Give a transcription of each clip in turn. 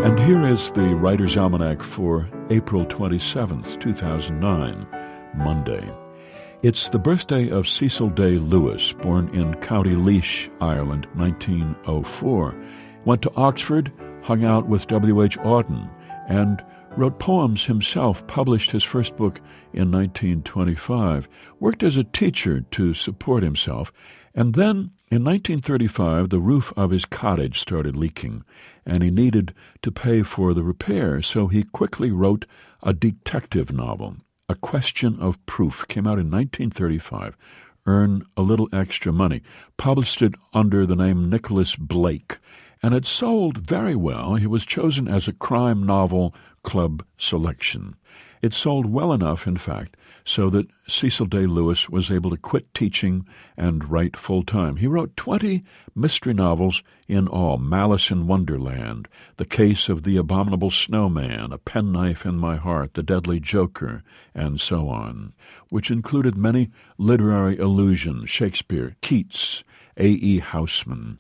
And here is the Writer's Almanac for April 27th, 2009, Monday. It's the birthday of Cecil Day Lewis, born in County Laois, Ireland, 1904. Went to Oxford, hung out with W.H. Auden, and wrote poems himself, published his first book in 1925, worked as a teacher to support himself, and then in 1935 the roof of his cottage started leaking, and he needed to pay for the repair, so he quickly wrote a detective novel. A Question of Proof came out in 1935, earned a little extra money, published it under the name Nicholas Blake, and it sold very well. He was chosen as a crime novel club selection. It sold well enough, in fact, so that Cecil Day Lewis was able to quit teaching and write full-time. He wrote 20 mystery novels in all: Malice in Wonderland, The Case of the Abominable Snowman, A Penknife in My Heart, The Deadly Joker, and so on, which included many literary allusions: Shakespeare, Keats, A.E. Housman.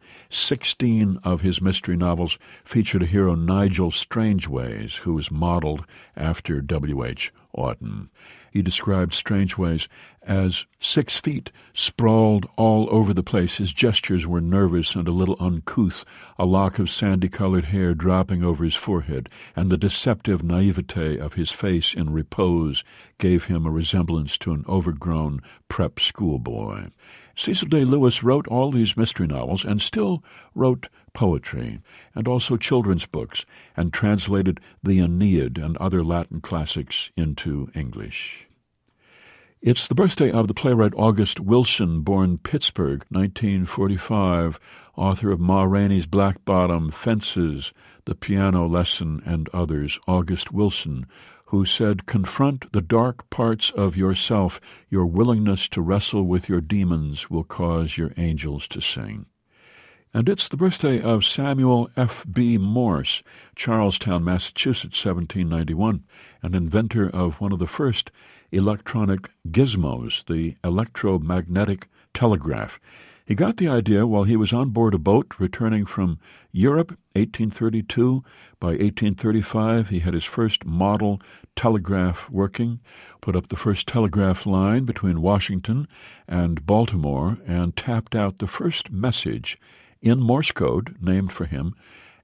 16 of his mystery novels featured a hero, Nigel Strangeways, who was modeled after W.H. Auden. He described Strangeways as 6 feet, sprawled all over the place. His gestures were nervous and a little uncouth, a lock of sandy-colored hair dropping over his forehead, and the deceptive naivete of his face in repose gave him a resemblance to an overgrown prep schoolboy. Cecil Day Lewis wrote all these mystery novels and still wrote poetry, and also children's books, and translated the Aeneid and other Latin classics into English. It's the birthday of the playwright August Wilson, born Pittsburgh, 1945, author of Ma Rainey's Black Bottom, Fences, The Piano Lesson, and others. August Wilson, who said, "Confront the dark parts of yourself. Your willingness to wrestle with your demons will cause your angels to sing." And it's the birthday of Samuel F.B. Morse, Charlestown, Massachusetts, 1791, an inventor of one of the first electronic gizmos, the electromagnetic telegraph. He got the idea while he was on board a boat returning from Europe, 1832. By 1835, he had his first model telegraph working, put up the first telegraph line between Washington and Baltimore, and tapped out the first message in Morse code, named for him,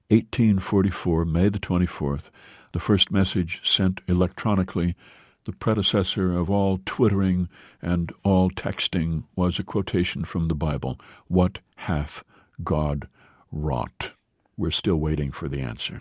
1844, May the 24th, the first message sent electronically. The predecessor of all twittering and all texting was a quotation from the Bible, "What hath God wrought?" We're still waiting for the answer.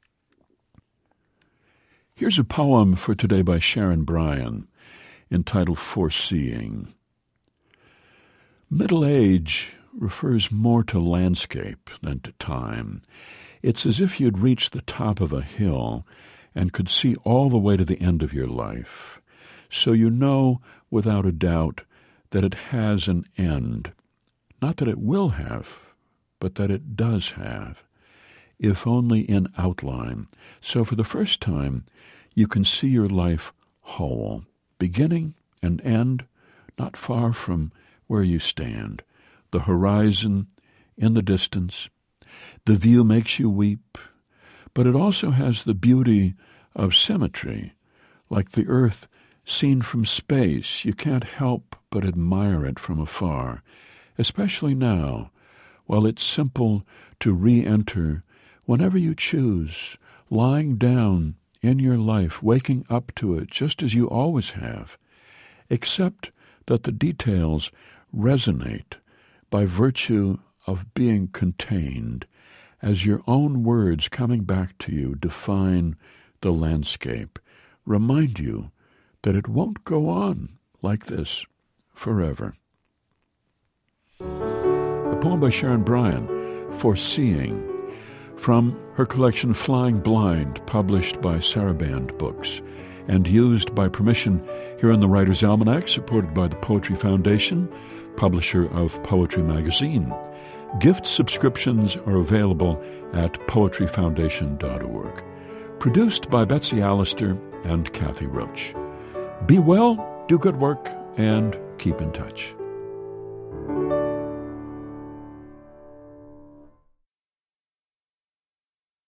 Here's a poem for today by Sharon Bryan, entitled Foreseeing. Middle age refers more to landscape than to time. It's as if you'd reached the top of a hill and could see all the way to the end of your life. So you know without a doubt that it has an end. Not that it will have, but that it does have, if only in outline. So for the first time, you can see your life whole, beginning and end, not far from where you stand. The horizon in the distance. The view makes you weep, but it also has the beauty of symmetry. Like the earth seen from space, you can't help but admire it from afar, especially now, while it's simple to re-enter whenever you choose, lying down in your life, waking up to it just as you always have, except that the details resonate by virtue of being contained, as your own words coming back to you define the landscape, remind you that it won't go on like this forever. A poem by Sharon Bryan, Foreseeing, from her collection Flying Blind, published by Saraband Books, and used by permission here in the Writer's Almanac, supported by the Poetry Foundation, publisher of Poetry Magazine. Gift subscriptions are available at poetryfoundation.org. Produced by Betsy Allister and Kathy Roach. Be well, do good work, and keep in touch.